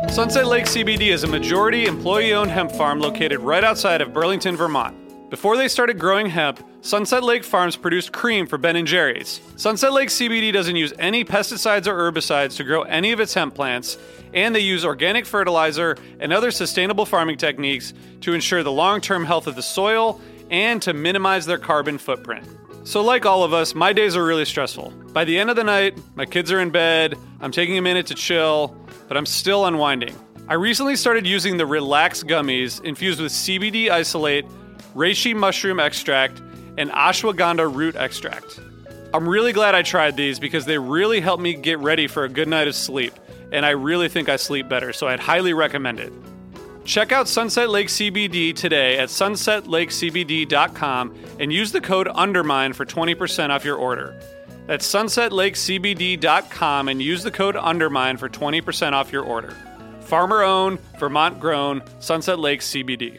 Sunset Lake CBD is a majority employee-owned hemp farm located right outside of Burlington, Vermont. Before they started growing hemp, Sunset Lake Farms produced cream for Ben & Jerry's. Sunset Lake CBD doesn't use any pesticides or herbicides to grow any of its hemp plants, and they use organic fertilizer and other sustainable farming techniques to ensure the long-term health of the soil and to minimize their carbon footprint. So like all of us, my days are really stressful. By the end of the night, my kids are in bed, I'm taking a minute to chill, but I'm still unwinding. I recently started using the Relax gummies infused with CBD isolate, reishi mushroom extract, and ashwagandha root extract. I'm really glad I tried these because they really helped me get ready for a good night of sleep, and I really think I sleep better, so I'd highly recommend it. Check out Sunset Lake CBD today at sunsetlakecbd.com and use the code UNDERMINE for 20% off your order. That's sunsetlakecbd.com and use the code UNDERMINE for 20% off your order. Farmer-owned, Vermont-grown, Sunset Lake CBD.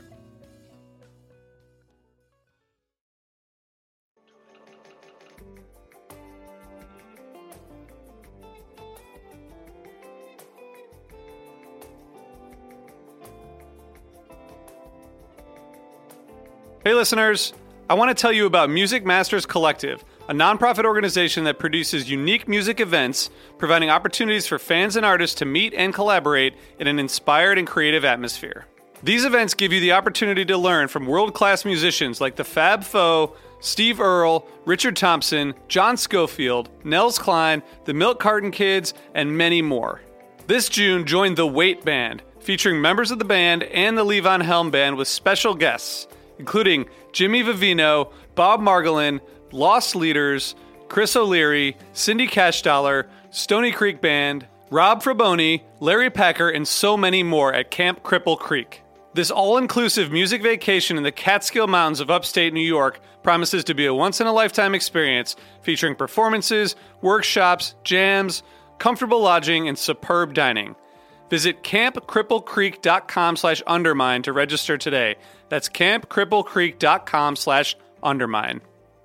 Hey listeners, I want to tell you about Music Masters Collective, a nonprofit organization that produces unique music events, providing opportunities for fans and artists to meet and collaborate in an inspired and creative atmosphere. These events give you the opportunity to learn from world-class musicians like the Fab Four, Steve Earle, Richard Thompson, John Scofield, Nels Cline, the Milk Carton Kids, and many more. This June, join the Wait Band, featuring members of the band and the Levon Helm Band with special guests, including Jimmy Vivino, Bob Margolin, Lost Leaders, Chris O'Leary, Cindy Cashdollar, Stony Creek Band, Rob Fraboni, Larry Packer, and so many more at Camp Cripple Creek. This all-inclusive music vacation in the Catskill Mountains of upstate New York promises to be a once-in-a-lifetime experience featuring performances, workshops, jams, comfortable lodging, and superb dining. Visit campcripplecreek.com/undermine to register today. That's campcripplecreek.com/undermine.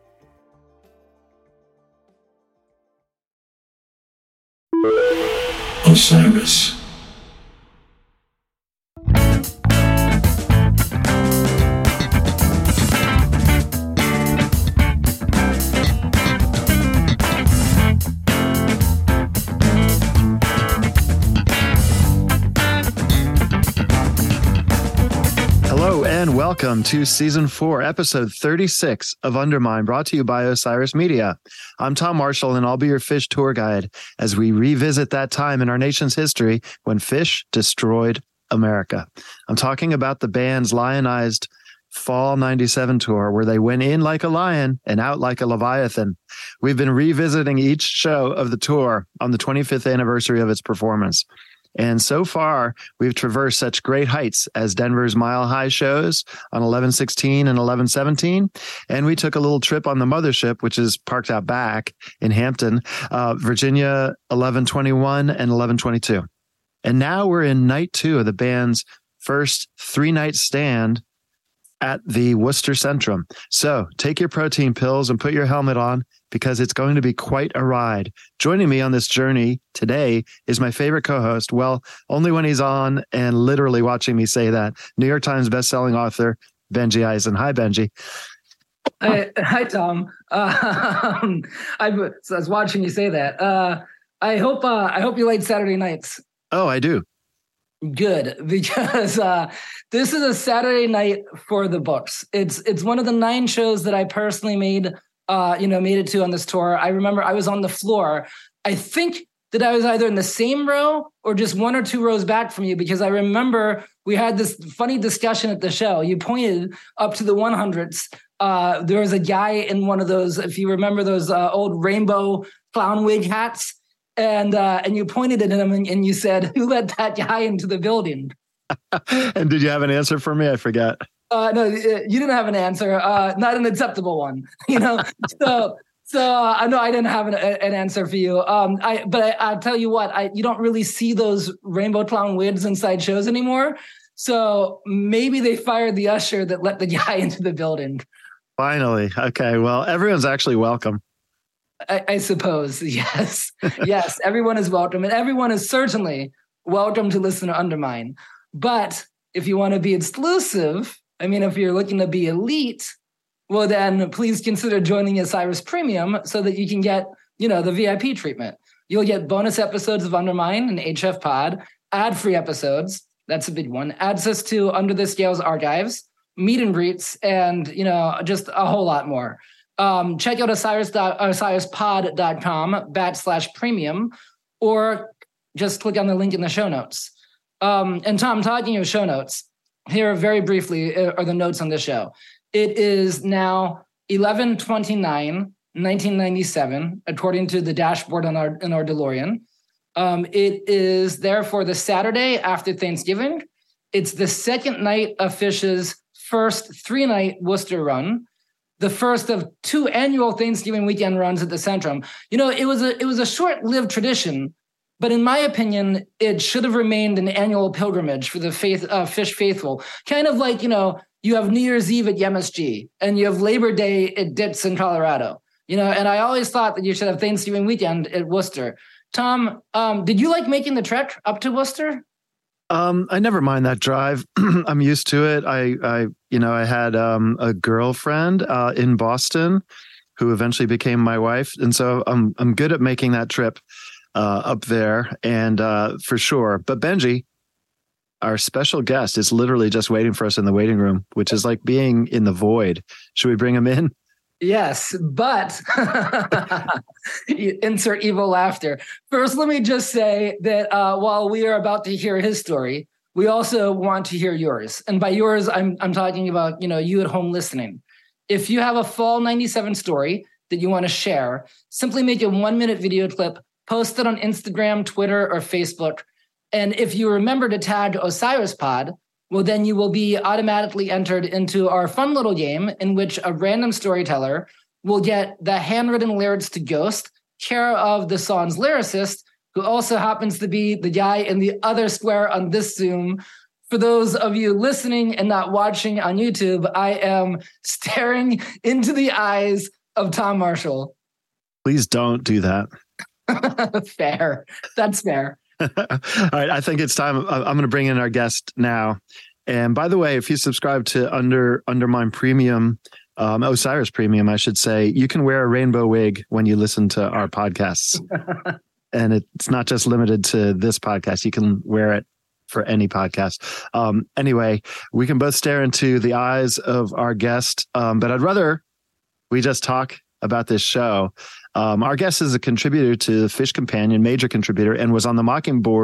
Osiris. Hello and welcome to Season 4, Episode 36 of Undermine, brought to you by Osiris Media. I'm Tom Marshall, and I'll be your fish tour guide as we revisit that time in our nation's history when fish destroyed America. I'm talking about the band's lionized Fall 97 tour, where they went in like a lion and out like a leviathan. We've been revisiting each show of the tour on the 25th anniversary of its performance. And so far, we've traversed such great heights as Denver's Mile High shows on 11/16 and 11/17. And we took a little trip on the mothership, which is parked out back in Hampton, Virginia, 11/21 and 11/22. And now we're in night 2 of the band's first 3-night stand at the Worcester Centrum. So take your protein pills and put your helmet on, because it's going to be quite a ride. Joining me on this journey today is my favorite co-host. Well, only when he's on and literally watching me say that. New York Times bestselling author, Benji Eisen. Hi, Benji. Hi, Tom. I was watching you say that. I hope you like Saturday nights. Oh, I do. Good, because this is a Saturday night for the books. It's one of the 9 shows that I personally made it to on this tour. I remember I was on the floor. I think that I was either in the same row or just 1 or 2 rows back from you, because I remember we had this funny discussion at the show. You pointed up to the 100s. There was a guy in one of those, if you remember those old rainbow clown wig hats, and you pointed at him and you said, "Who let that guy into the building?" And did you have an answer for me? I forgot. No, you didn't have an answer. Not an acceptable one, So I know I didn't have an answer for you. But I'll tell you what, you don't really see those rainbow clown wigs inside shows anymore. So maybe they fired the usher that let the guy into the building. Finally. Okay. Well, everyone's actually welcome. I suppose. Yes. Yes. Everyone is welcome. And everyone is certainly welcome to listen to Undermine. But if you want to be exclusive, if you're looking to be elite, well, then please consider joining Osiris Premium so that you can get, the VIP treatment. You'll get bonus episodes of Undermine and HF Pod, ad-free episodes. That's a big one. Access to Under the Scales archives, meet and greets, and, just a whole lot more. Check out osirispod.com/premium, or just click on the link in the show notes. And Tom, talking of show notes, here very briefly are the notes on this show. It is now 11/29/1997, according to the dashboard in our DeLorean. It is therefore the Saturday after Thanksgiving. It's the second night of Phish's first 3-night Worcester run, the first of 2 annual Thanksgiving weekend runs at the Centrum. It was a short-lived tradition, but in my opinion, it should have remained an annual pilgrimage for the Phish faithful. Kind of like, you have New Year's Eve at MSG and you have Labor Day at Ditz in Colorado. And I always thought that you should have Thanksgiving weekend at Worcester. Tom, did you like making the trek up to Worcester? I never mind that drive. I'm used to it. I had a girlfriend in Boston who eventually became my wife, and so I'm good at making that trip up there, and for sure. But Benji, our special guest, is literally just waiting for us in the waiting room, which is like being in the void. Should we bring him in? Yes, but insert evil laughter. First, let me just say that while we are about to hear his story, we also want to hear yours. And by yours, I'm talking about, you at home listening. If you have a fall 97 story that you want to share, simply make a 1-minute video clip, post it on Instagram, Twitter, or Facebook. And if you remember to tag Osiris Pod, well, then you will be automatically entered into our fun little game in which a random storyteller will get the handwritten lyrics to Ghost, care of the song's lyricist, who also happens to be the guy in the other square on this Zoom. For those of you listening and not watching on YouTube, I am staring into the eyes of Tom Marshall. Please don't do that. Fair. That's fair. All right, I think it's time. I'm going to bring in our guest now. And by the way, if you subscribe to Undermine Premium, Osiris Premium, I should say, you can wear a rainbow wig when you listen to our podcasts. And it's not just limited to this podcast. You can wear it for any podcast. Anyway, we can both stare into the eyes of our guest, but I'd rather we just talk about this show. Our guest is a contributor to Phish Companion, major contributor, and was on the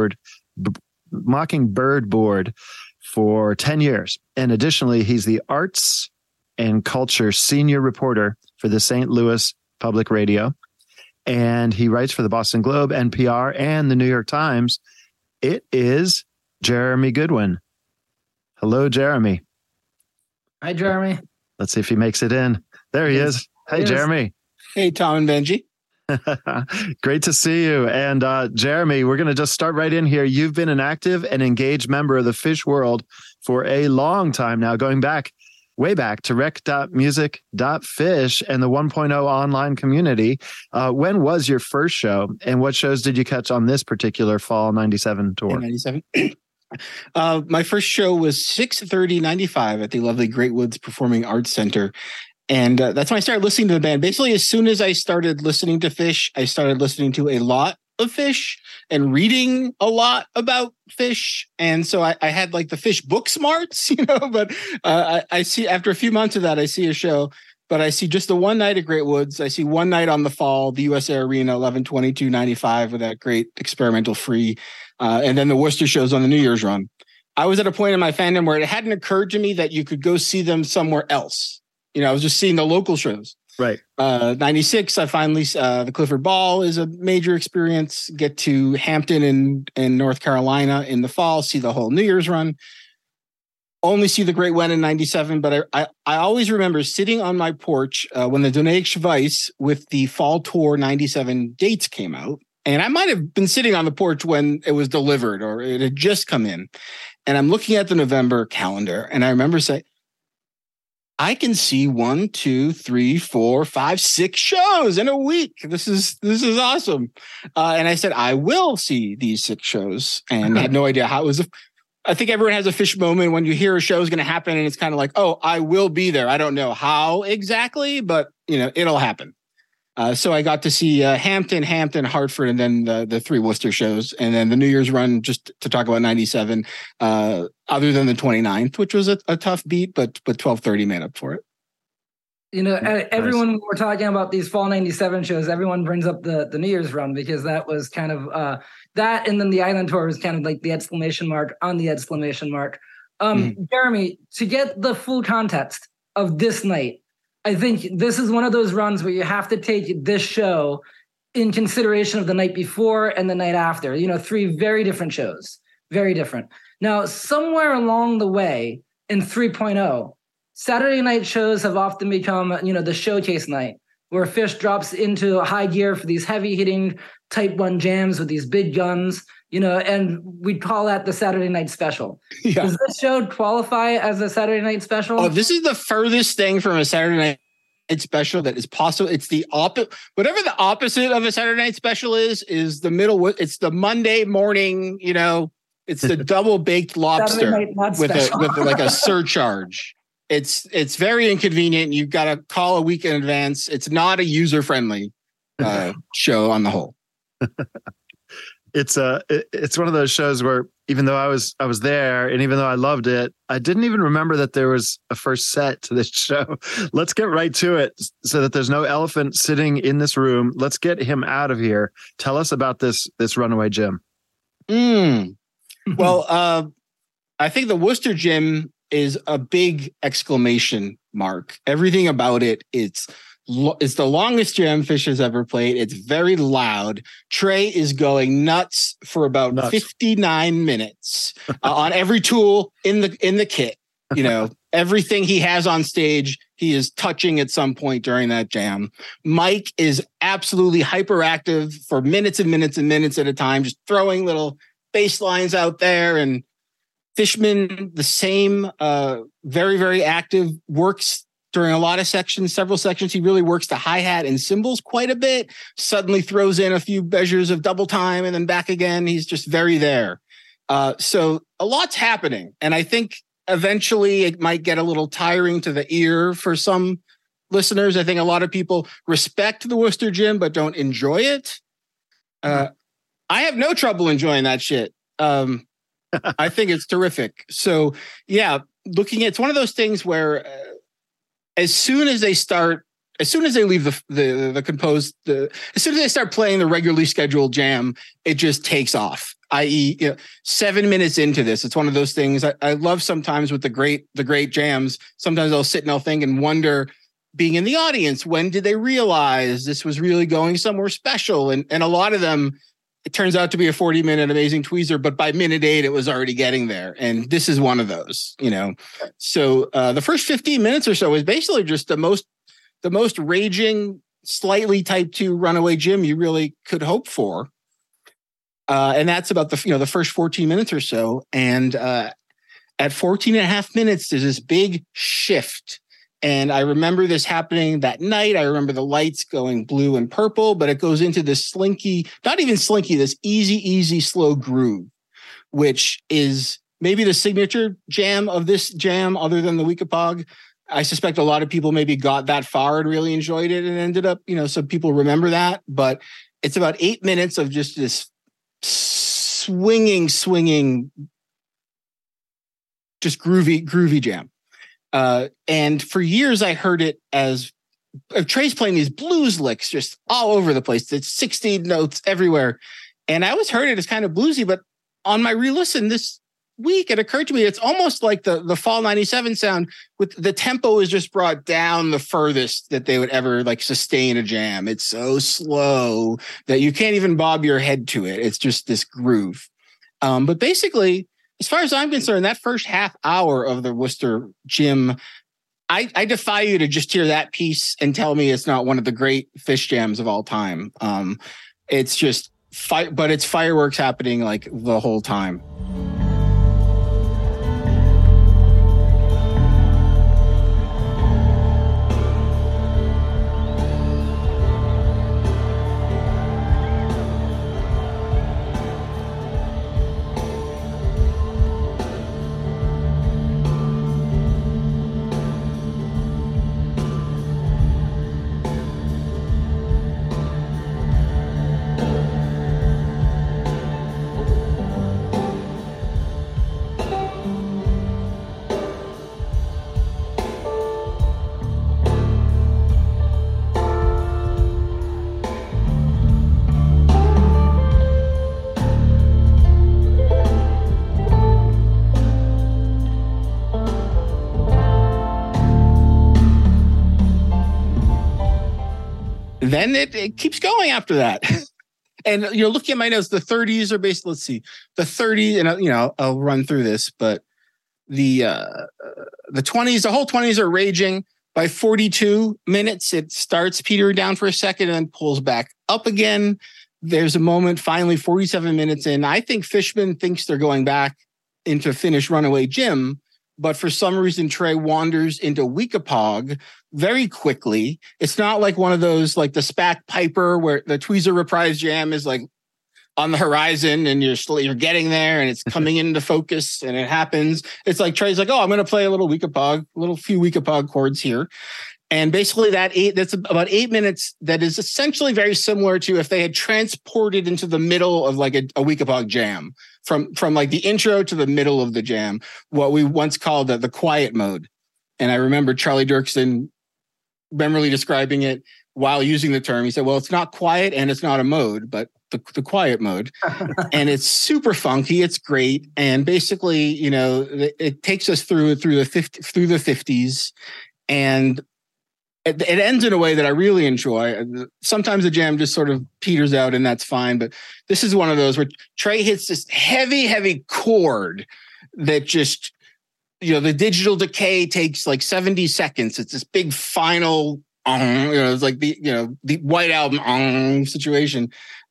Mockingbird board for 10 years. And additionally, he's the arts and culture senior reporter for the St. Louis Public Radio. And he writes for the Boston Globe, NPR, and the New York Times. It is Jeremy Goodwin. Hello, Jeremy. Hi, Jeremy. Let's see if he makes it in. There he is. Hey, Jeremy. Hey, Tom and Benji. Great to see you. And Jeremy, we're going to just start right in here. You've been an active and engaged member of the Phish world for a long time now, going back, way back to rec.music.phish and the 1.0 online community. When was your first show, and what shows did you catch on this particular fall 97 tour? 97. My first show was 6/30/95 at the lovely Great Woods Performing Arts Center. And that's when I started listening to the band. Basically, as soon as I started listening to Phish, I started listening to a lot of Phish and reading a lot about Phish. And so I had like the Phish book smarts, but I see after a few months of that, I see a show, but I see just the one night at Great Woods. I see one night on the fall, the US Air Arena, 11/22/95 with that great experimental free. And then the Worcester shows on the New Year's run. I was at a point in my fandom where it hadn't occurred to me that you could go see them somewhere else. I was just seeing the local shows. Right. 96, I finally, the Clifford Ball is a major experience. Get to Hampton in North Carolina in the fall, see the whole New Year's run. Only see the Great When in 97, but I always remember sitting on my porch when the Donation Weiss with the fall tour 97 dates came out. And I might have been sitting on the porch when it was delivered or it had just come in. And I'm looking at the November calendar, and I remember saying, I can see 1, 2, 3, 4, 5, 6 shows in a week. This is awesome. And I said, I will see these 6 shows, and I had no idea how it was. I think everyone has a fish moment when you hear a show is going to happen, and it's kind of like, oh, I will be there. I don't know how exactly, but it'll happen. So I got to see Hampton, Hartford, and then the 3 Worcester shows, and then the New Year's run, just to talk about 97, other than the 29th, which was a tough beat, but 12:30 made up for it. Everyone, when we're talking about these fall 97 shows, everyone brings up the New Year's run, because that was kind of that, and then the Island Tour was kind of like the exclamation mark on the exclamation mark. Jeremy, to get the full context of this night, I think this is one of those runs where you have to take this show in consideration of the night before and the night after. 3 very different shows, very different. Now, somewhere along the way in 3.0, Saturday night shows have often become, the showcase night, where Phish drops into high gear for these heavy hitting type 1 jams with these big guns, and we call that the Saturday night special. Yeah. Does this show qualify as a Saturday night special? Oh, this is the furthest thing from a Saturday night special that is possible. It's the opposite. Whatever the opposite of a Saturday night special is the middle. It's the Monday morning, it's the double baked lobster with like a surcharge. It's very inconvenient. You've got to call a week in advance. It's not a user-friendly show on the whole. It's one of those shows where, even though I was there, and even though I loved it, I didn't even remember that there was a first set to this show. Let's get right to it, so that there's no elephant sitting in this room. Let's get him out of here. Tell us about this Runaway Jim. Well, I think the Worcester Jim is a big exclamation mark. Everything about it, it's the longest jam Phish has ever played. It's very loud. Trey is going nuts for about 59 minutes on every tool in the kit. Everything he has on stage, he is touching at some point during that jam. Mike is absolutely hyperactive for minutes and minutes and minutes at a time, just throwing little bass lines out there. And Fishman, the same, very, very active, works during a lot of sections, several sections. He really works the hi-hat and cymbals quite a bit, suddenly throws in a few measures of double time and then back again. He's just very there. So a lot's happening. And I think eventually it might get a little tiring to the ear for some listeners. I think a lot of people respect the Worcester Jim, but don't enjoy it. I have no trouble enjoying that shit. I think it's terrific. So yeah, it's one of those things where as soon as they leave the composed, as soon as they start playing the regularly scheduled jam, it just takes off. i.e., 7 minutes into this, it's one of those things I love sometimes with the great jams. Sometimes I'll sit and I'll think and wonder, being in the audience, when did they realize this was really going somewhere special? And a lot of them, it turns out to be a 40-minute amazing tweezer, but by minute 8, it was already getting there. And this is one of those, So the first 15 minutes or so is basically just the most raging, slightly type 2 Runaway Jim you really could hope for. And that's about the first 14 minutes or so. And at 14 and a half minutes, there's this big shift. And I remember this happening that night. I remember the lights going blue and purple, but it goes into this slinky, not even slinky, this easy, slow groove, which is maybe the signature jam of this jam other than the Weekapaug. I suspect a lot of people maybe got that far and really enjoyed it and ended up, some people remember that. But it's about 8 minutes of just this swinging, just groovy jam. And for years, I heard it as Trey's playing these blues licks just all over the place. It's 16 notes everywhere. And I always heard it as kind of bluesy, but on my re-listen this week, it occurred to me it's almost like the Fall 97 sound, with the tempo is just brought down the furthest that they would ever sustain a jam. It's so slow that you can't even bob your head to it. It's just this groove. But basically, as far as I'm concerned, that first half hour of the Worcester Jim, I defy you to just hear that piece and tell me it's not one of the great Phish jams of all time. It's just but it's fireworks happening the whole time. then it keeps going after that. And, looking at my notes, the 30s are basically, let's see, the 30s, and, I'll run through this, but the 20s, the whole 20s are raging. By 42 minutes, it starts petering down for a second and then pulls back up again. There's a moment, finally, 47 minutes in. I think Fishman thinks they're going back into finish Runaway Jim, but for some reason, Trey wanders into Weekapaug very quickly. It's not like one of those, like the Spack Piper, where the Tweezer Reprise Jam is like on the horizon and you're getting there and it's coming into focus and it happens. It's like Trey's like, oh, I'm going to play a little few Weekapaug chords here. And basically that's about 8 minutes. That is essentially very similar to if they had transported into the middle of like a Weekapaug jam from like the intro to the middle of the jam, what we once called the quiet mode. And I remember Charlie Dirksen memorably describing it while using the term. He said, well, it's not quiet and it's not a mode, but the quiet mode. And it's super funky. It's great. And basically, it takes us through the 50s, and it ends in a way that I really enjoy. Sometimes the jam just sort of peters out and that's fine. But this is one of those where Trey hits this heavy, heavy chord that just, the digital decay takes like 70 seconds. It's this big final, it's like the White Album situation.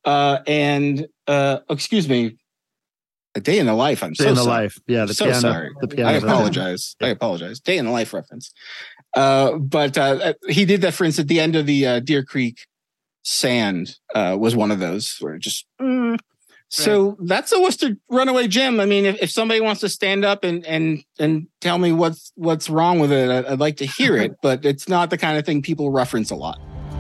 Excuse me, A Day in the Life. I'm so sorry. Life. Yeah. The piano, sorry. The piano. I apologize. I apologize. Day in the Life reference. But he did that, for instance, at the end of the Deer Creek Sand was one of those where it just. So that's a Worcester Runaway Jim. I mean, if somebody wants to stand up and tell me what's wrong with it, I'd like to hear it. But it's not the kind of thing people reference a lot.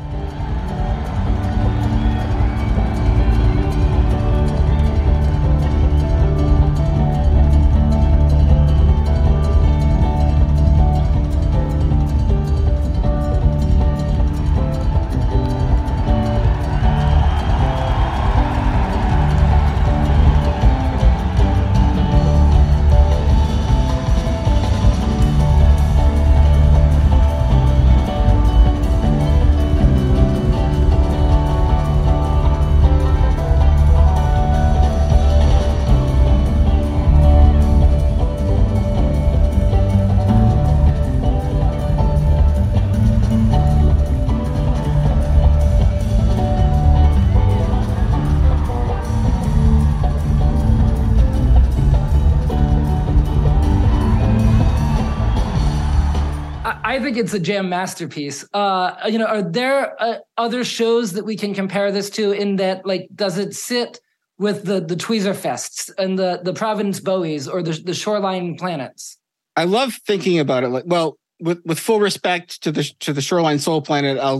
I think it's a jam masterpiece. Are there other shows that we can compare this to in that, like, does it sit with the Tweezer Fests and the Providence Bowies or the Shoreline Planets? I love thinking about it. Like, well, with full respect to the Shoreline Soul Planet, I'll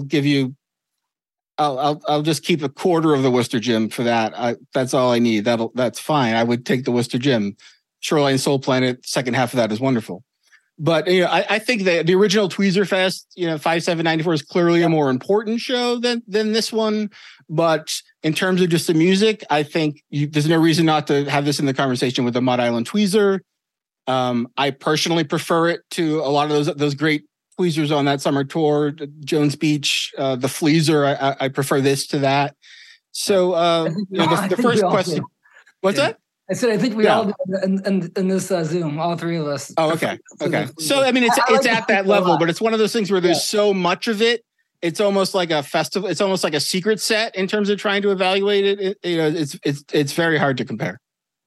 just keep a quarter of the Worcester Jim for that. That's all I need. That's fine. I would take the Worcester Jim. Shoreline Soul Planet, second half of that is wonderful. But I think that the original Tweezer Fest, 5/7/94 is clearly a more important show than this one. But in terms of just the music, I think there's no reason not to have this in the conversation with the Mud Island Tweezer. I personally prefer it to a lot of those great Tweezers on that summer tour, Jones Beach, the Fleazer. I prefer this to that. So the first question, what's that? I said, I think we all did in this Zoom, all three of us. Oh, okay. Okay. So, I mean, it's at that level, but it's one of those things where there's so much of it. It's almost like a festival. It's almost like a secret set in terms of trying to evaluate it. It's very hard to compare.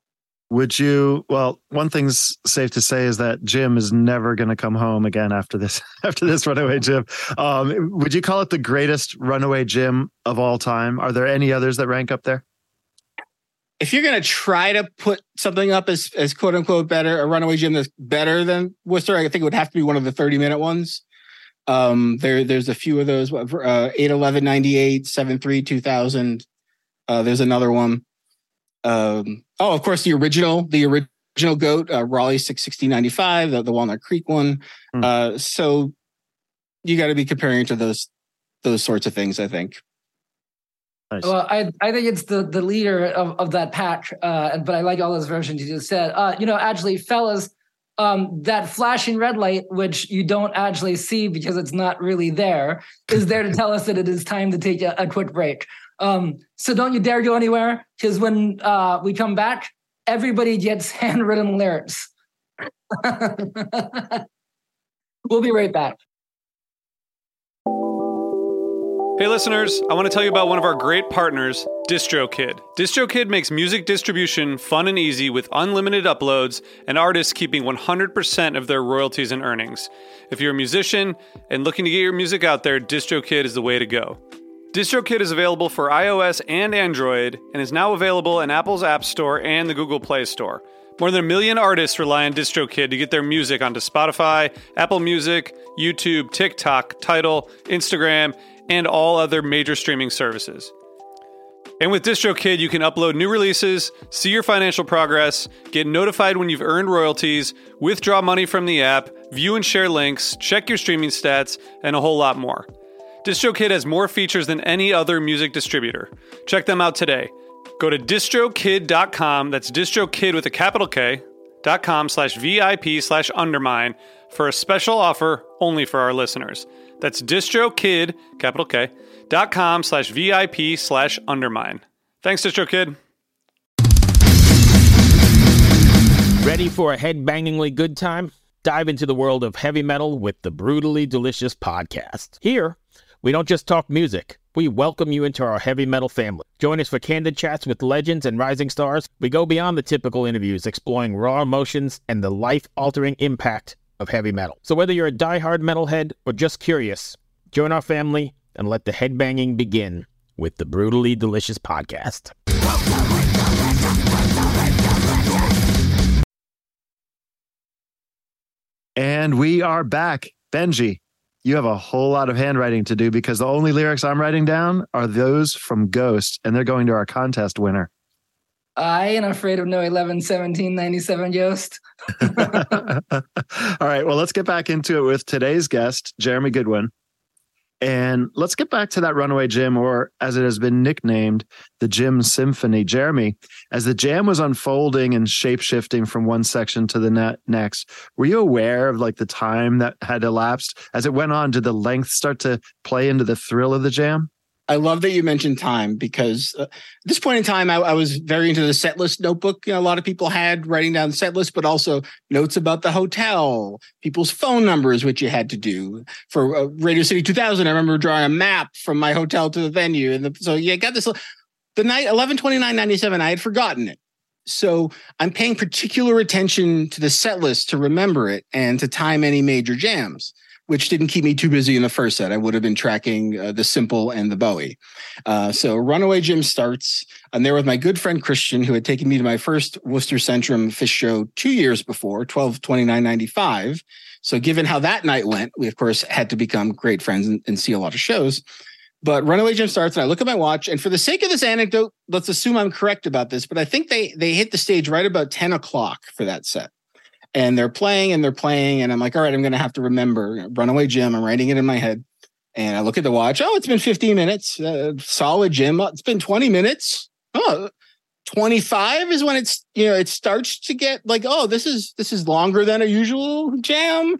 One thing's safe to say is that Jim is never going to come home again after this Runaway Jim. Would you call it the greatest Runaway Jim of all time? Are there any others that rank up there? If you're going to try to put something up as quote unquote better, a Runaway Jim that's better than Worcester, I think it would have to be one of the 30-minute ones. There's a few of those, 8/11/98, 7/3/2000. There's another one. Of course, the original GOAT, Raleigh 6/60/95, the Walnut Creek one. So you got to be comparing to those sorts of things, I think. Nice. Well, I think it's the leader of that pack, but I like all those versions you just said. Actually, fellas, that flashing red light, which you don't actually see because it's not really there, is there to tell us that it is time to take a quick break. So don't you dare go anywhere, because when we come back, everybody gets handwritten lyrics. We'll be right back. Hey listeners, I want to tell you about one of our great partners, DistroKid. DistroKid makes music distribution fun and easy with unlimited uploads and artists keeping 100% of their royalties and earnings. If you're a musician and looking to get your music out there, DistroKid is the way to go. DistroKid is available for iOS and Android and is now available in Apple's App Store and the Google Play Store. More than 1 million artists rely on DistroKid to get their music onto Spotify, Apple Music, YouTube, TikTok, Tidal, Instagram, and all other major streaming services. And with DistroKid, you can upload new releases, see your financial progress, get notified when you've earned royalties, withdraw money from the app, view and share links, check your streaming stats, and a whole lot more. DistroKid has more features than any other music distributor. Check them out today. Go to distrokid.com, that's distrokid with a capital K, .com/VIP/undermine for a special offer only for our listeners. That's distrokid, capital K, .com/VIP/undermine. Thanks, DistroKid. Ready for a head-bangingly good time? Dive into the world of heavy metal with the Brutally Delicious podcast. Here, we don't just talk music. We welcome you into our heavy metal family. Join us for candid chats with legends and rising stars. We go beyond the typical interviews, exploring raw emotions and the life-altering impact of heavy metal. So whether you're a diehard metalhead or just curious, join our family and let the headbanging begin with the Brutally Delicious podcast. And we are back. Benji, you have a whole lot of handwriting to do because the only lyrics I'm writing down are those from Ghost, and they're going to our contest winner. I ain't afraid of no 11-17-97 Yost. All right, well, let's get back into it with today's guest, Jeremy Goodwin. And let's get back to that Runaway Jim, or as it has been nicknamed, the Jim Symphony. Jeremy, as the jam was unfolding and shape-shifting from one section to the next, were you aware of like the time that had elapsed? As it went on, did the length start to play into the thrill of the jam? I love that you mentioned time because at this point in time, I was very into the set list notebook. You know, a lot of people had writing down set list, but also notes about the hotel, people's phone numbers, which you had to do. For Radio City 2000, I remember drawing a map from my hotel to the venue. And so you got this. The night 11/29/97, I had forgotten it. So I'm paying particular attention to the set list to remember it and to time any major jams, which didn't keep me too busy in the first set. I would have been tracking the Simple and the Bowie. So Runaway Jim starts. I'm there with my good friend Christian, who had taken me to my first Worcester Centrum Phish show 2 years before, 12/29/95. So given how that night went, we, of course, had to become great friends and see a lot of shows. But Runaway Jim starts, and I look at my watch. And for the sake of this anecdote, let's assume I'm correct about this, but I think they hit the stage right about 10 o'clock for that set. And they're playing, and I'm like, all right, I'm going to have to remember Runaway Jim. I'm writing it in my head. And I look at the watch. Oh, it's been 15 minutes. Solid Jim. It's been 20 minutes. Oh, 25 is when it starts to get like, oh, this is longer than a usual jam.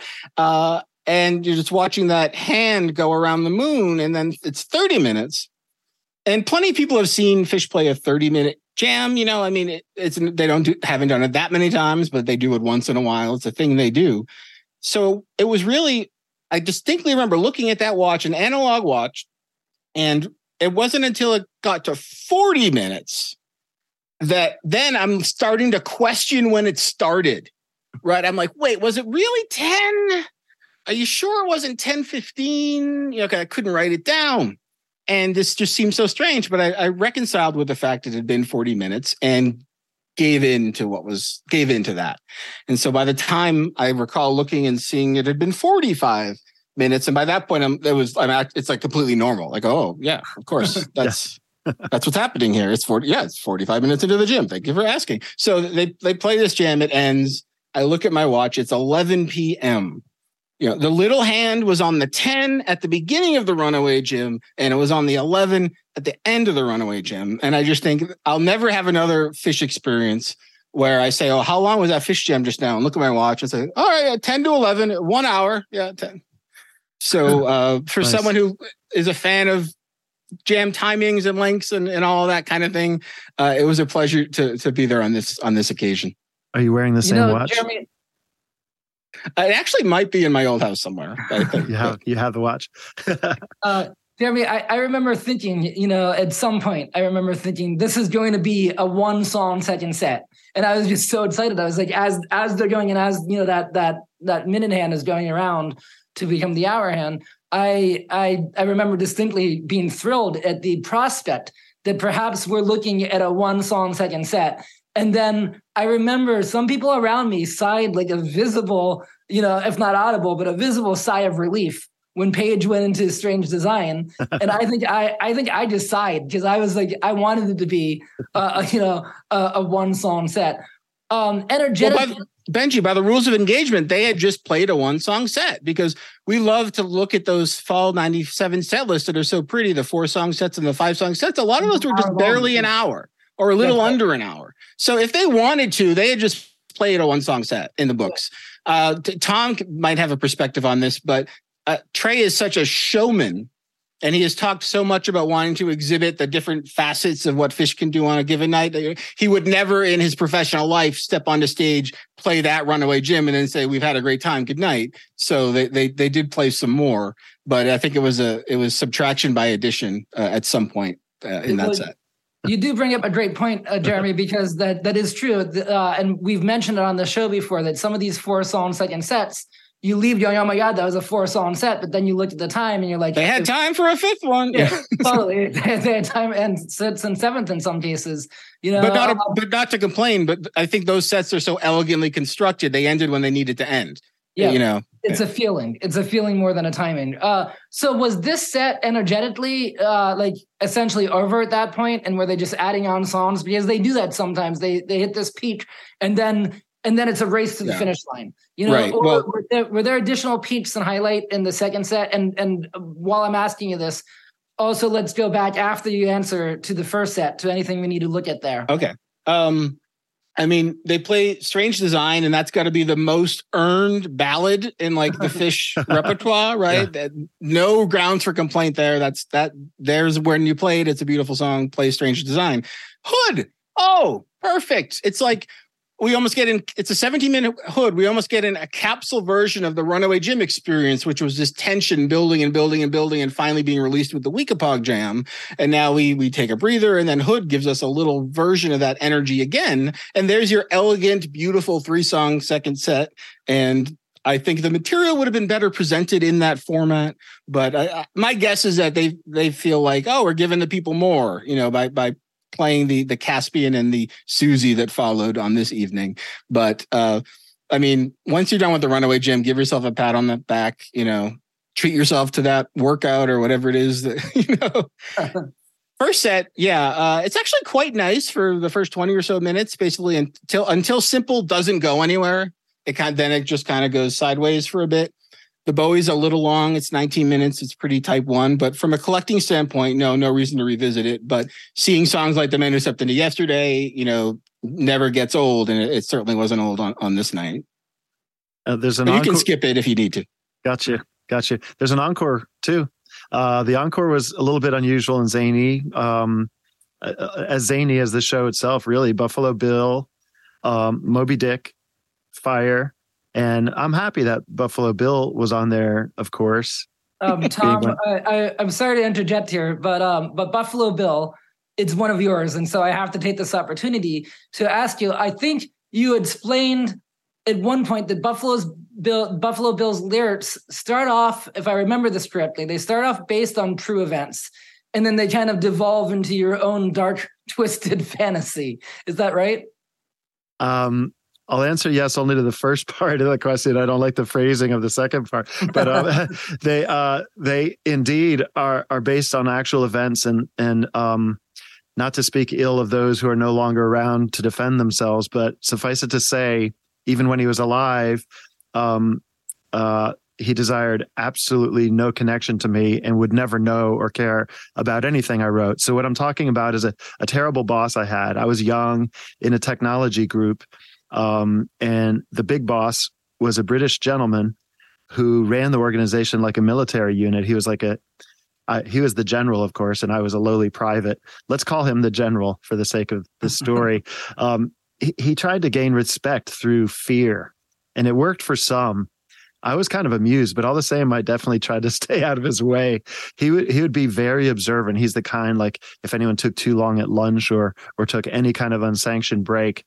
And you're just watching that hand go around the moon, and then it's 30 minutes. And plenty of people have seen Phish play a 30-minute jam. You know, I mean, haven't done it that many times, but they do it once in a while. It's a thing they do. So it was really, I distinctly remember looking at that watch, an analog watch, and it wasn't until it got to 40 minutes that then I'm starting to question when it started, right? I'm like, wait, was it really 10? Are you sure it wasn't 10:15? Okay, I couldn't write it down. And this just seemed so strange, but I reconciled with the fact that it had been 40 minutes and gave in to that. And so by the time I recall looking and seeing it had been 45 minutes, and by that point it's like completely normal. Like, oh yeah, of course, that's what's happening here. It's 45 minutes into the gym. Thank you for asking. So they play this jam. It ends. I look at my watch. It's 11 p.m. You know, the little hand was on the 10 at the beginning of the Runaway Jim, and it was on the 11 at the end of the Runaway Jim. And I just think I'll never have another Phish experience where I say, "Oh, how long was that Phish jam just now?" And look at my watch and say, "All right, 10 to 11, 1 hour, yeah, 10." So for Nice. someone who is a fan of jam timings and lengths and all that kind of thing, it was a pleasure to be there on this occasion. Are you wearing the same watch? Jeremy, It actually might be in my old house somewhere. I think. You have the watch. Jeremy, I remember thinking, at some point, I remember thinking this is going to be a 1 song second set. And I was just so excited. I was like, as they're going and as, that minute hand is going around to become the hour hand, I remember distinctly being thrilled at the prospect that perhaps we're looking at a 1 song second set. And then I remember some people around me sighed like a visible, if not audible, but a visible sigh of relief when Page went into Strange Design. And I think I just sighed because I was like, I wanted it to be, a 1 song set. Energetic. Well, Benji, by the rules of engagement, they had just played a 1 song set because we love to look at those fall 97 set lists that are so pretty, the 4 song sets and the 5 song sets. A lot of those were just barely an hour or a little under an hour. So if they wanted to, they had just played a 1 song set in the books. Tom might have a perspective on this, but Trey is such a showman, and he has talked so much about wanting to exhibit the different facets of what Phish can do on a given night. He would never in his professional life step on the stage, play that Runaway Jim, and then say, "We've had a great time. Good night." So they did play some more, but I think it was subtraction by addition at some point in that set. You do bring up a great point, Jeremy, because that is true. And we've mentioned it on the show before that some of these 4 song second sets, you leave going, "Oh my God, that was a 4 song set." But then you looked at the time and you're like, they had time for a 5th one. Yeah, totally. They had time and 6th and 7th in some cases, But not to complain, but I think those sets are so elegantly constructed. They ended when they needed to end. Yeah. It's a feeling. It's a feeling more than a timing. So was this set energetically essentially over at that point, and were they just adding on songs? Because they do that sometimes. They hit this peak and then it's a race to the finish line. Right. Or were there additional peaks and highlight in the second set? And while I'm asking you this, also let's go back after you answer to the first set to anything we need to look at there. Okay. They play Strange Design, and that's got to be the most earned ballad in like the Phish repertoire, right? Yeah. No grounds for complaint there. There's when you play it. It's a beautiful song. Play Strange Design. Hood. Oh, perfect. It's like we almost get in. It's a 17-minute Hood. We almost get in a capsule version of the Runaway Jim experience, which was this tension building and building and building, and finally being released with the Weekapaug jam. And now we take a breather, and then Hood gives us a little version of that energy again. And there's your elegant, beautiful 3-song second set. And I think the material would have been better presented in that format. But my guess is that they feel like, oh, we're giving the people more, by playing the Caspian and the Susie that followed on this evening. But once you're done with the Runaway Jim, give yourself a pat on the back, treat yourself to that workout or whatever it is that, First set. Yeah. It's actually quite nice for the first 20 or so minutes, basically until Simple doesn't go anywhere. It just kind of goes sideways for a bit. The Bowie's a little long. It's 19 minutes. It's pretty type 1. But from a collecting standpoint, no reason to revisit it. But seeing songs like The Man Who Stepped Into Yesterday, never gets old. And it certainly wasn't old on this night. There's an you can skip it if you need to. Gotcha. There's an encore too. The encore was a little bit unusual and zany. As zany as the show itself, really. Buffalo Bill, Moby Dick, Fire. And I'm happy that Buffalo Bill was on there, of course. Tom, I'm sorry to interject here, but Buffalo Bill, it's one of yours. And so I have to take this opportunity to ask you, I think you explained at one point that Buffalo Bill's lyrics start off, if I remember this correctly, they start off based on true events. And then they kind of devolve into your own dark, twisted fantasy. Is that right? I'll answer yes only to the first part of the question. I don't like the phrasing of the second part, but they indeed are based on actual events, and not to speak ill of those who are no longer around to defend themselves, but suffice it to say, even when he was alive, he desired absolutely no connection to me and would never know or care about anything I wrote. So what I'm talking about is a terrible boss I had. I was young in a technology group, and the big boss was a British gentleman who ran the organization like a military unit. He was like he was the general, of course, and I was a lowly private. Let's call him the general for the sake of the story. He tried to gain respect through fear, and it worked for some. I was kind of amused, but all the same, I definitely tried to stay out of his way. He would be very observant. He's the kind, like, if anyone took too long at lunch or took any kind of unsanctioned break.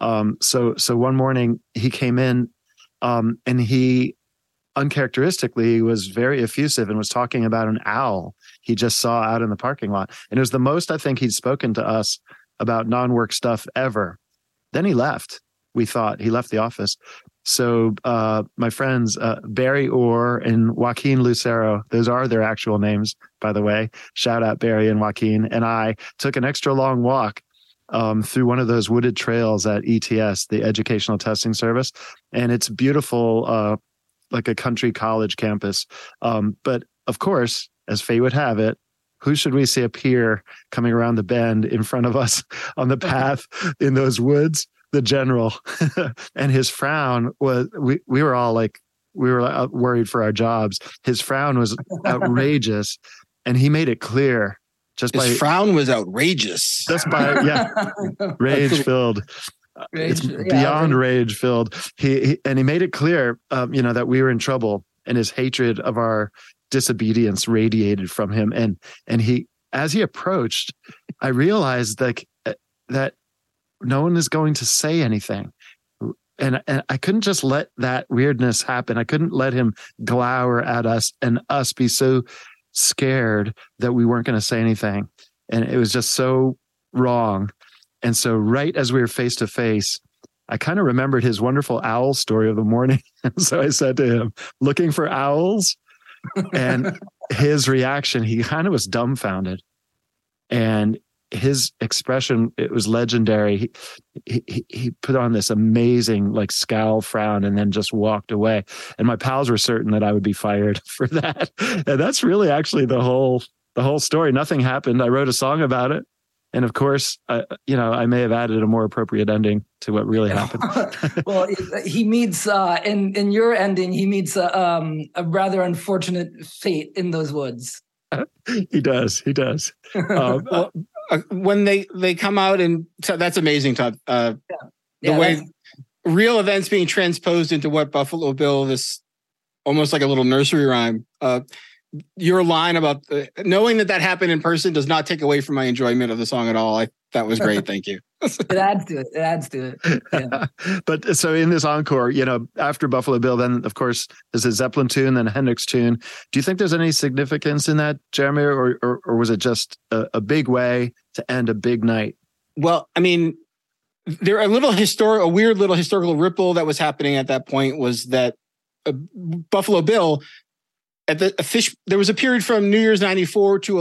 So one morning he came in, and he uncharacteristically was very effusive and was talking about an owl he just saw out in the parking lot. And it was the most I think he'd spoken to us about non-work stuff ever. Then he left. We thought he left the office. So my friends, Barry Orr and Joaquin Lucero, those are their actual names, by the way. Shout out Barry and Joaquin. And I took an extra long walk through one of those wooded trails at ETS, the Educational Testing Service. And it's beautiful, like a country college campus. But of course, as fate would have it, who should we see appear coming around the bend in front of us on the path in those woods? The general. And his frown was, we were all like, we were worried for our jobs. His frown was outrageous, and he made it clear his frown was outrageous. Just by, rage filled. It's beyond rage filled. He made it clear, that we were in trouble, and his hatred of our disobedience radiated from him. And he, as he approached, I realized that no one is going to say anything. And I couldn't just let that weirdness happen. I couldn't let him glower at us and us be so scared that we weren't going to say anything. And it was just so wrong. And so right as we were face to face, I kind of remembered his wonderful owl story of the morning. And so I said to him, "Looking for owls?" And his reaction, he kind of was dumbfounded. And his expression, it was legendary. He put on this amazing like scowl frown and then just walked away. And my pals were certain that I would be fired for that. And that's really actually the whole story. Nothing happened. I wrote a song about it. And of course, I may have added a more appropriate ending to what really happened. Well, he meets, in your ending, he meets a rather unfortunate fate in those woods. He does. When they come out, and so that's amazing, Todd. The way real events being transposed into what Buffalo Bill, this almost like a little nursery rhyme. Your line about knowing that happened in person does not take away from my enjoyment of the song at all. That was great. Thank you. It adds to it. Yeah. But so in this encore, after Buffalo Bill, then of course there's a Zeppelin tune, then a Hendrix tune. Do you think there's any significance in that, Jeremy, or was it just a big way to end a big night? Well, I mean, there a weird little historical ripple that was happening at that point was that Buffalo Bill. There was a period from New Year's 94 to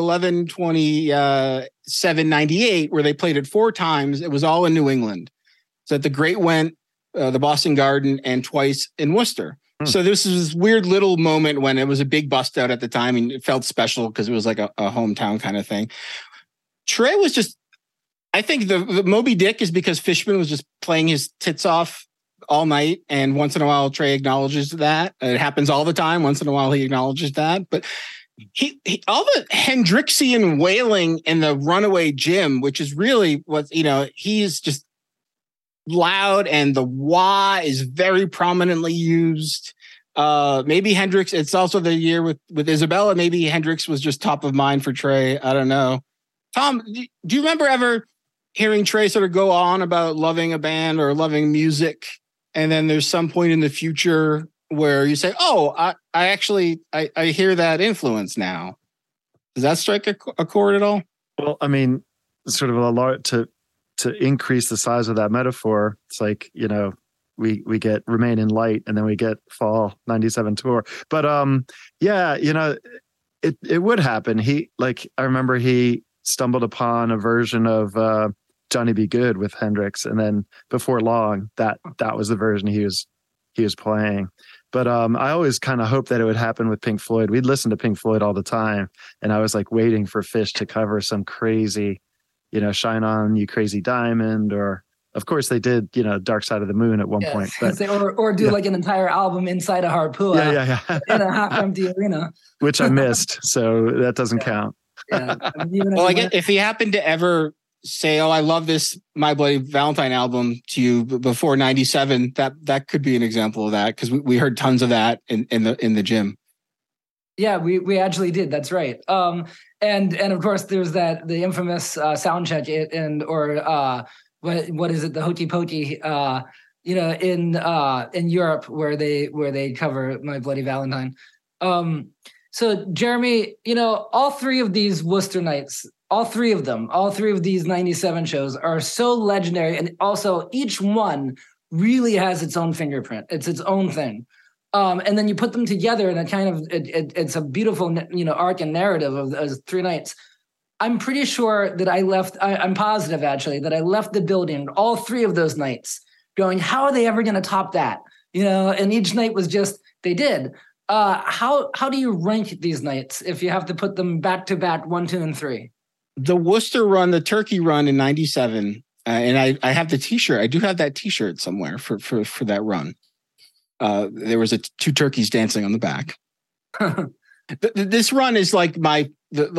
11/27/98 where they played it 4 times. It was all in New England. So at the Great Went, the Boston Garden, and twice in Worcester. So this was this weird little moment when it was a big bust out at the time, and it felt special because it was like a hometown kind of thing. Trey was just, I think the Moby Dick is because Fishman was just playing his tits off all night, and once in a while Trey acknowledges that. It happens all the time. Once in a while he acknowledges that, but he all the Hendrixian wailing in the Runaway Jim, which is really what he's just loud, and the wah is very prominently used. Maybe Hendrix. It's also the year with Isabella. Maybe Hendrix was just top of mind for Trey. I don't know. Tom, do you remember ever hearing Trey sort of go on about loving a band or loving music, and then there's some point in the future where you say, "Oh, I actually hear that influence now"? Does that strike a chord at all? Well, I mean, sort of a lot to increase the size of that metaphor. It's like, we get Remain in Light, and then we get Fall '97 tour. But it would happen. I remember he stumbled upon a version of Johnny B. Good with Hendrix, and then before long, that was the version he he was playing. But I always kind of hoped that it would happen with Pink Floyd. We'd listen to Pink Floyd all the time, and I was like waiting for Phish to cover some crazy, Shine On You Crazy Diamond, or of course they did, Dark Side of the Moon at one point. But, or do like an entire album inside a Harpua in a half-empty arena. Which I missed, so that doesn't count. Yeah. Well, I guess if he happened to ever say, "Oh, I love this My Bloody Valentine album" to you before '97, that could be an example of that, because we heard tons of that in the gym. Yeah, we actually did. That's right. And of course there's the infamous sound check what is it, the Hokey Pokey in Europe where they cover My Bloody Valentine. So Jeremy, all three of these Worcester nights, all three of these 97 shows are so legendary, and also each one really has its own fingerprint. It's its own thing. And then you put them together, and it's a beautiful, arc and narrative of those three nights. I'm pretty sure that I'm positive actually that I left the building all three of those nights going, how are they ever going to top that? And each night was just, they did. How do you rank these nights if you have to put them back to back 1, 2, and 3? The Worcester run, the Turkey run in '97, and I have the T-shirt. I do have that T-shirt somewhere for that run. There was two turkeys dancing on the back. This run is like my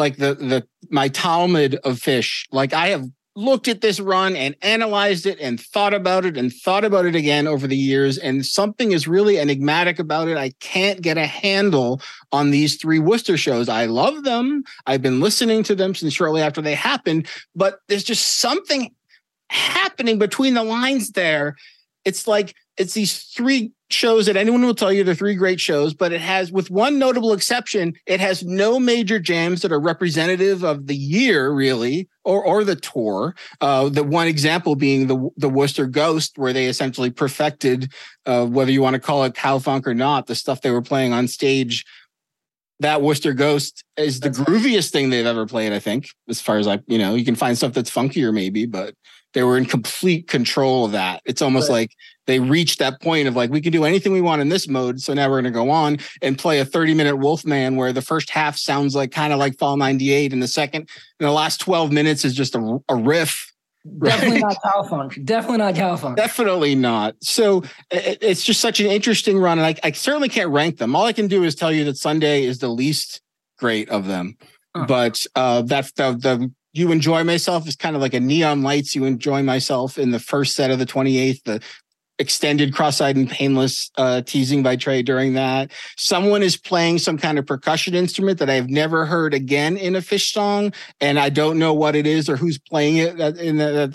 Talmud of Phish. Like, I have looked at this run and analyzed it and thought about it again over the years, and something is really enigmatic about it. I can't get a handle on these three Worcester shows. I love them. I've been listening to them since shortly after they happened, but there's just something happening between the lines there. It's like, it's these three shows that anyone will tell you they're three great shows, but it has, with one notable exception, it has no major jams that are representative of the year, really, or the tour. The one example being the Worcester Ghost, where they essentially perfected, whether you want to call it cowfunk or not, the stuff they were playing on stage. That Worcester Ghost is the grooviest thing they've ever played, I think, as far as you can find stuff that's funkier maybe, but they were in complete control of that. It's almost like they reached that point of like, we can do anything we want in this mode. So now we're going to go on and play a 30-minute Wolfman where the first half sounds like kind of like Fall 98, and the last 12 minutes is just a riff. Definitely not cowfunk. Definitely not. So it's just such an interesting run. And I certainly can't rank them. All I can do is tell you that Sunday is the least great of them. But that's the You Enjoy Myself is kind of like a Neon Lights You Enjoy Myself in the first set of the 28th, the extended Cross-Eyed and Painless teasing by Trey during that. Someone is playing some kind of percussion instrument that I've never heard again in a Phish song, and I don't know what it is or who's playing it in that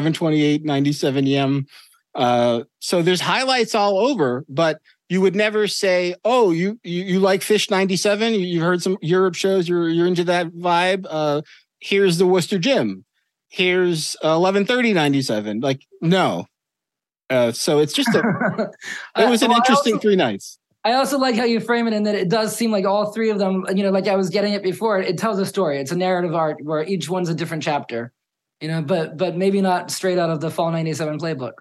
11/28/97 EM. So there's highlights all over, but you would never say, "Oh, you like Phish '97? You heard some Europe shows. You're into that vibe." Here's the Worcester Gym. Here's 11/30/97. Like, no. So it's just it was an interesting 3 nights. I also like how you frame it in that it does seem like all three of them, like I was getting it before, it tells a story. It's a narrative arc where each one's a different chapter, but maybe not straight out of the Fall 97 playbook.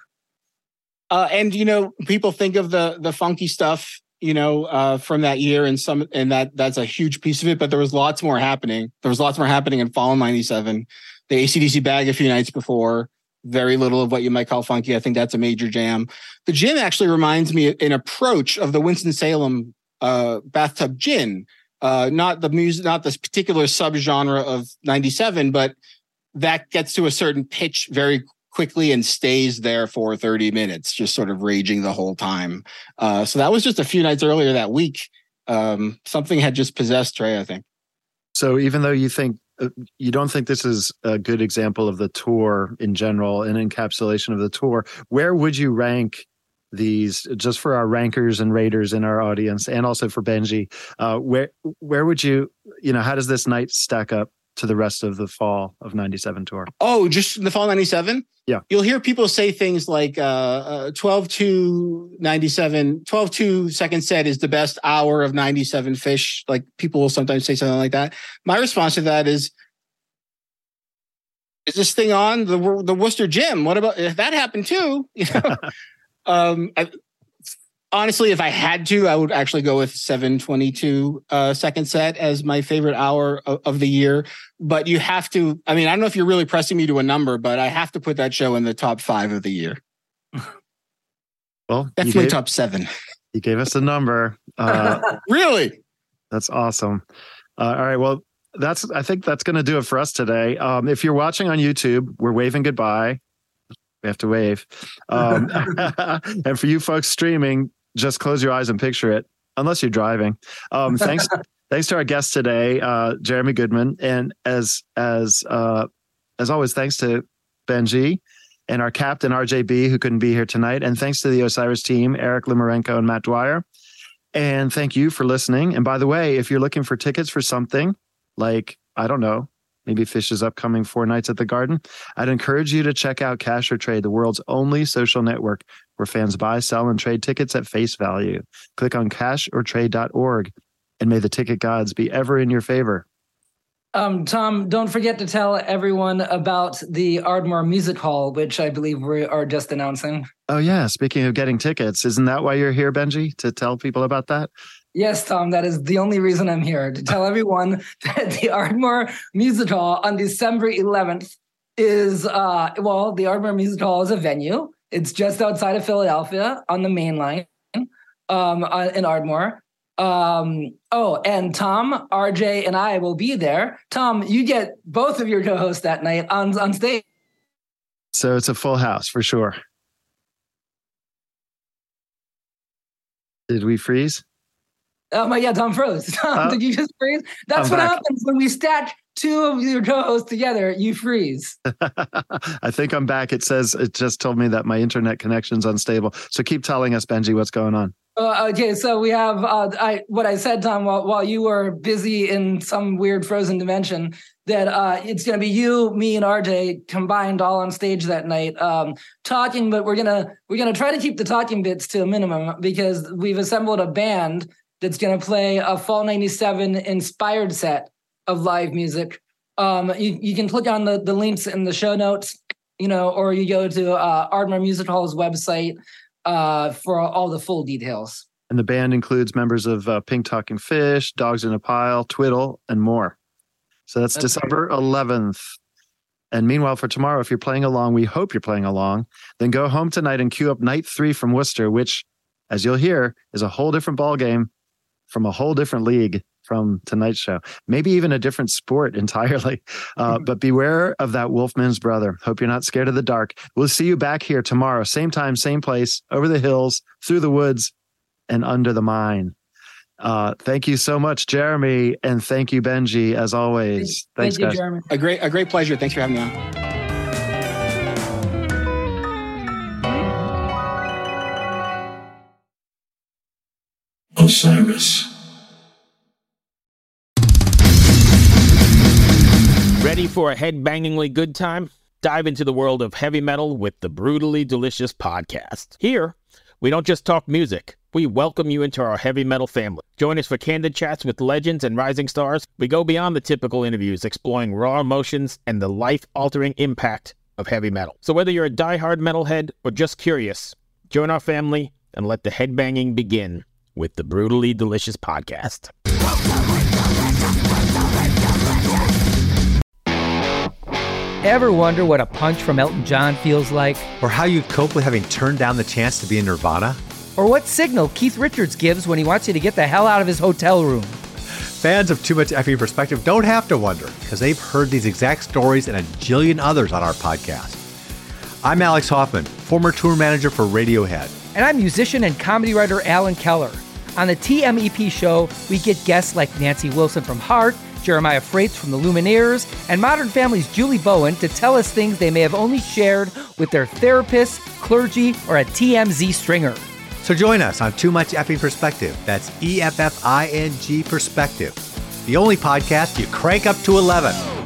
And people think of the funky stuff, from that year, and that's a huge piece of it. But there was lots more happening. There was lots more happening in Fall 97. The AC/DC Bag a few nights before. Very little of what you might call funky. I think that's a major jam. The Gym actually reminds me an approach of the Winston-Salem bathtub gin. Not the music, not this particular subgenre of 97, but that gets to a certain pitch very quickly and stays there for 30 minutes, just sort of raging the whole time. So that was just a few nights earlier that week. Something had just possessed Trey, I think. So even though you don't think this is a good example of the tour in general, an encapsulation of the tour, where would you rank these, just for our rankers and raters in our audience, and also for Benji? Where would you, how does this night stack up to the rest of the Fall of 97 tour? Oh, just the Fall 97? Yeah. You'll hear people say things like 12/2/97, 12/2 second set is the best hour of 97 Phish. Like, people will sometimes say something like that. My response to that is this thing on the Worcester Gym? What about if that happened too? Honestly, if I had to, I would actually go with 722 second set as my favorite hour of the year. But you have to, I mean, I don't know if you're really pressing me to a number, but I have to put that show in the top 5 of the year. Well, definitely top 7. You gave us a number. Really? That's awesome. All right. Well, I think that's going to do it for us today. If you're watching on YouTube, we're waving goodbye. We have to wave. And for you folks streaming, just close your eyes and picture it, unless you're driving. Thanks to our guest today, Jeremy Goodman, and as always, thanks to Benji and our captain RJB, who couldn't be here tonight, and thanks to the Osiris team, Eric Limarenko and Matt Dwyer. And thank you for listening. And by the way, if you're looking for tickets for something like, I don't know, maybe Phish's upcoming 4 nights at the Garden, I'd encourage you to check out Cash or Trade, the world's only social network where fans buy, sell, and trade tickets at face value. Click on cashortrade.org, and may the ticket gods be ever in your favor. Tom, don't forget to tell everyone about the Ardmore Music Hall, which I believe we are just announcing. Oh, yeah. Speaking of getting tickets, isn't that why you're here, Benji, to tell people about that? Yes, Tom, that is the only reason I'm here, to tell everyone that the Ardmore Music Hall on December 11th is, the Ardmore Music Hall is a venue. It's just outside of Philadelphia on the main line in Ardmore. And Tom, RJ, and I will be there. Tom, you get both of your co-hosts that night on stage. So it's a full house for sure. Did we freeze? Oh my God, Tom froze. Tom, did you just freeze? That's what happens when we stack 2 of your co-hosts together. You freeze. I think I'm back. It just told me that my internet connection's unstable. So keep telling us, Benji, what's going on. Okay, so we have what I said, Tom, while you were busy in some weird frozen dimension, that it's going to be you, me, and RJ combined all on stage that night talking. But we're gonna try to keep the talking bits to a minimum because we've assembled a band that's going to play a Fall 97 inspired set of live music. You can click on the links in the show notes, or you go to Ardmore Music Hall's website for all the full details. And the band includes members of Pink Talking Fish, Dogs in a Pile, Twiddle, and more. So that's December 11th. And meanwhile, for tomorrow, if you're playing along, we hope you're playing along, then go home tonight and queue up Night 3 from Worcester, which, as you'll hear, is a whole different ballgame from a whole different league from tonight's show. Maybe even a different sport entirely. But beware of that Wolfman's brother. Hope you're not scared of the dark. We'll see you back here tomorrow. Same time, same place, over the hills, through the woods, and under the mine. Thank you so much, Jeremy. And thank you, Benji, as always. Thanks, thank you, guys. Jeremy. A great pleasure. Thanks for having me on. Osiris. Ready for a head-bangingly good time? Dive into the world of heavy metal with the Brutally Delicious podcast. Here, we don't just talk music. We welcome you into our heavy metal family. Join us for candid chats with legends and rising stars. We go beyond the typical interviews, exploring raw emotions and the life-altering impact of heavy metal. So whether you're a diehard metalhead or just curious, join our family and let the headbanging begin with the Brutally Delicious podcast. Ever wonder what a punch from Elton John feels like? Or how you'd cope with having turned down the chance to be in Nirvana? Or what signal Keith Richards gives when he wants you to get the hell out of his hotel room? Fans of Too Much Effing Perspective don't have to wonder, because they've heard these exact stories and a jillion others on our podcast. I'm Alex Hoffman, former tour manager for Radiohead. And I'm musician and comedy writer Alan Keller. On the TMEP show, we get guests like Nancy Wilson from Heart, Jeremiah Freites from the Lumineers, and Modern Family's Julie Bowen to tell us things they may have only shared with their therapist, clergy, or a TMZ stringer. So join us on Too Much Effing Perspective. That's EFFING Perspective. The only podcast you crank up to 11.